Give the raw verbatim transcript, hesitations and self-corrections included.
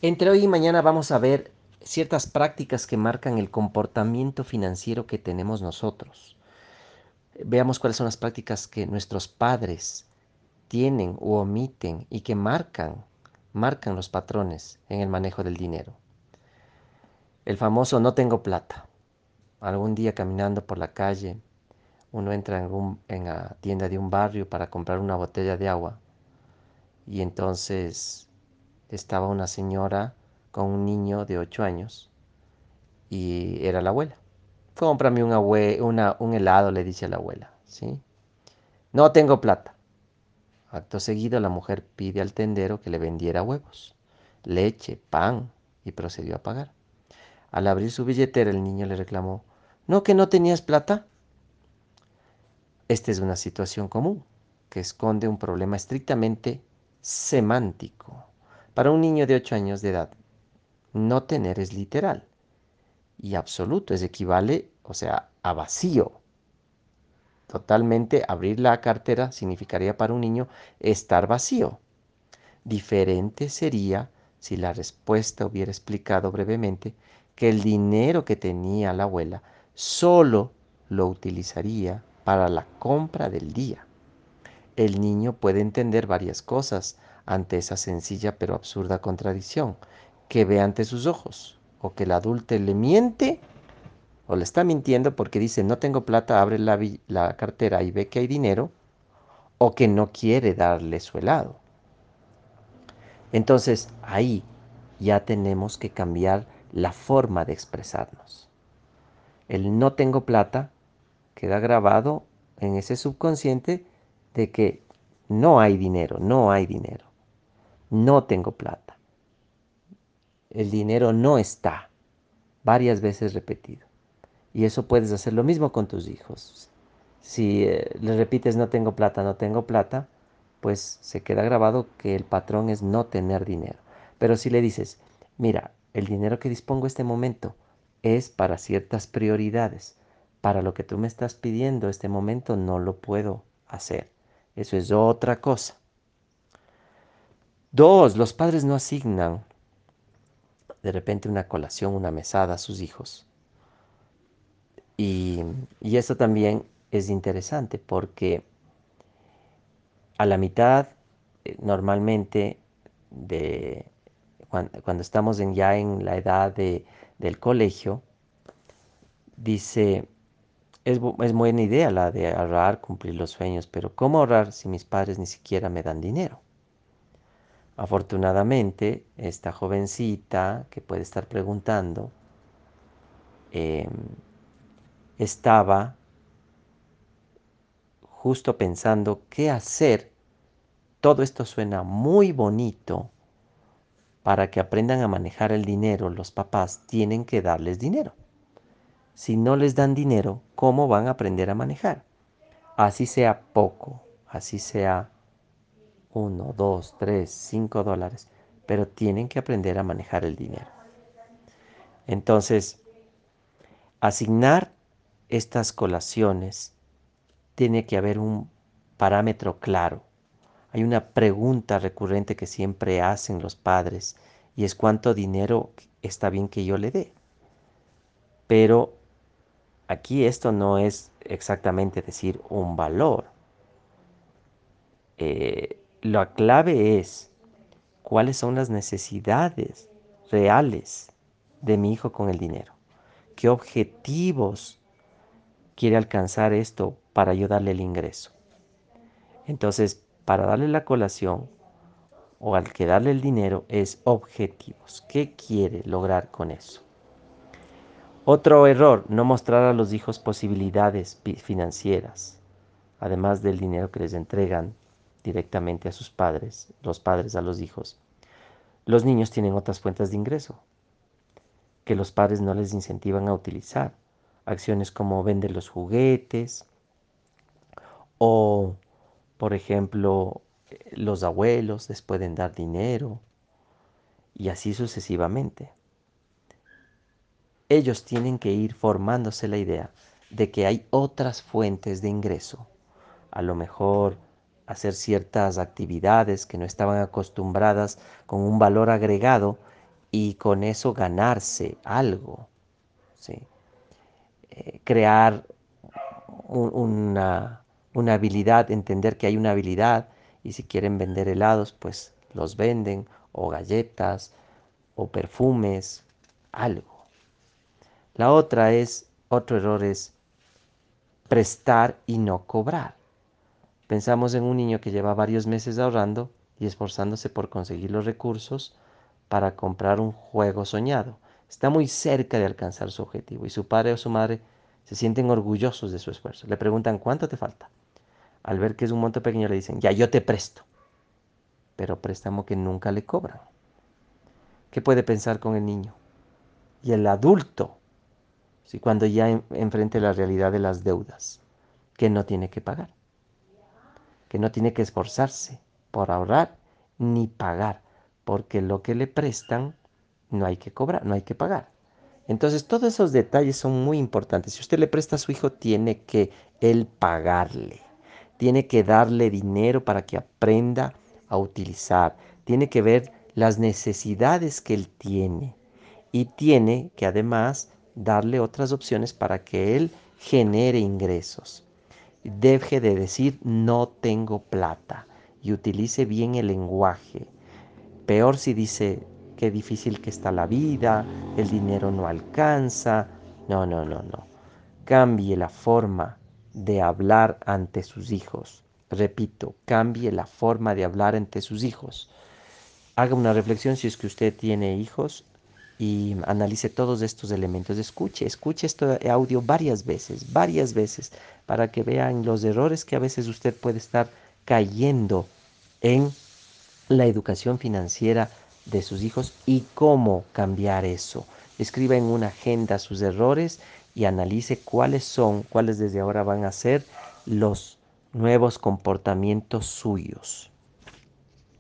Entre hoy y mañana vamos a ver ciertas prácticas que marcan el comportamiento financiero que tenemos nosotros. Veamos cuáles son las prácticas que nuestros padres tienen u omiten y que marcan, marcan los patrones en el manejo del dinero. El famoso no tengo plata. Algún día caminando por la calle, uno entra en, un, en la tienda de un barrio para comprar una botella de agua y entonces estaba una señora con un niño de ocho años y era la abuela. Cómprame un, abue- una, un helado, le dice a la abuela, ¿sí? No tengo plata. Acto seguido, la mujer pide al tendero que le vendiera huevos, leche, pan y procedió a pagar. Al abrir su billetera, el niño le reclamó, ¿no que no tenías plata? Esta es una situación común que esconde un problema estrictamente semántico. Para un niño de ocho años de edad, no tener es literal y absoluto, es equivale, o sea, a vacío. Totalmente abrir la cartera significaría para un niño estar vacío. Diferente sería si la respuesta hubiera explicado brevemente que el dinero que tenía la abuela solo lo utilizaría para la compra del día. El niño puede entender varias cosas ante esa sencilla pero absurda contradicción que ve ante sus ojos, o que el adulto le miente o le está mintiendo porque dice no tengo plata, abre la, la cartera y ve que hay dinero, o que no quiere darle su helado. Entonces ahí ya tenemos que cambiar la forma de expresarnos. El no tengo plata queda grabado en ese subconsciente de que no hay dinero, no hay dinero, no tengo plata, el dinero no está, varias veces repetido. Y eso puedes hacer lo mismo con tus hijos. Si eh, le repites no tengo plata, no tengo plata, pues se queda grabado que el patrón es no tener dinero. Pero si le dices, mira, el dinero que dispongo este momento es para ciertas prioridades. Para lo que tú me estás pidiendo este momento no lo puedo hacer. Eso es otra cosa. Dos, los padres no asignan de repente una colación, una mesada a sus hijos. Y, y eso también es interesante porque a la mitad, eh, normalmente, de cuan- cuando, estamos en, ya en la edad de, del colegio, dice, es, bu- es buena idea la de ahorrar, cumplir los sueños, pero ¿cómo ahorrar si mis padres ni siquiera me dan dinero? Afortunadamente, esta jovencita que puede estar preguntando, em, estaba justo pensando qué hacer. Todo esto suena muy bonito. Para que aprendan a manejar el dinero, los papás tienen que darles dinero. Si no les dan dinero, ¿cómo van a aprender a manejar? Así sea poco, así sea uno, dos, tres, cinco dólares, pero tienen que aprender a manejar el dinero. Entonces, asignar estas colaciones tiene que haber un parámetro claro. Hay una pregunta recurrente que siempre hacen los padres y es cuánto dinero está bien que yo le dé. Pero aquí esto no es exactamente decir un valor. Eh, la clave es cuáles son las necesidades reales de mi hijo con el dinero. ¿Qué objetivos quiere alcanzar esto para ayudarle el ingreso? Entonces, para darle la colación o al que darle el dinero es objetivos. ¿Qué quiere lograr con eso? Otro error, no mostrar a los hijos posibilidades financieras, además del dinero que les entregan directamente a sus padres, los padres a los hijos. Los niños tienen otras fuentes de ingreso que los padres no les incentivan a utilizar. Acciones como vender los juguetes o, por ejemplo, los abuelos les pueden dar dinero y así sucesivamente. Ellos tienen que ir formándose la idea de que hay otras fuentes de ingreso. A lo mejor hacer ciertas actividades que no estaban acostumbradas con un valor agregado y con eso ganarse algo, ¿sí? Eh, crear un- una, una habilidad, entender que hay una habilidad y si quieren vender helados, pues los venden, o galletas, o perfumes, algo. La otra es, otro error es prestar y no cobrar. Pensamos en un niño que lleva varios meses ahorrando y esforzándose por conseguir los recursos para comprar un juego soñado. Está muy cerca de alcanzar su objetivo y su padre o su madre se sienten orgullosos de su esfuerzo. Le preguntan cuánto te falta. Al ver que es un monto pequeño le dicen, ya yo te presto, pero préstamo que nunca le cobran. ¿Qué puede pensar con el niño? Y el adulto, si cuando ya en, enfrente la realidad de las deudas, que no tiene que pagar, que no tiene que esforzarse por ahorrar ni pagar, porque lo que le prestan no hay que cobrar, no hay que pagar. Entonces, todos esos detalles son muy importantes. Si usted le presta a su hijo, tiene que él pagarle. Tiene que darle dinero para que aprenda a utilizar. Tiene que ver las necesidades que él tiene. Y tiene que además darle otras opciones para que él genere ingresos. Deje de decir no tengo plata y utilice bien el lenguaje. Peor si dice qué difícil que está la vida, el dinero no alcanza. No, no, no, no. Cambie la forma de hablar ante sus hijos. Repito, cambie la forma de hablar ante sus hijos. Haga una reflexión si es que usted tiene hijos y analice todos estos elementos. Escuche, escuche este audio varias veces, varias veces, para que vean los errores que a veces usted puede estar cayendo en la educación financiera de sus hijos y cómo cambiar eso. Escriba en una agenda sus errores y analice cuáles son, cuáles desde ahora van a ser los nuevos comportamientos suyos.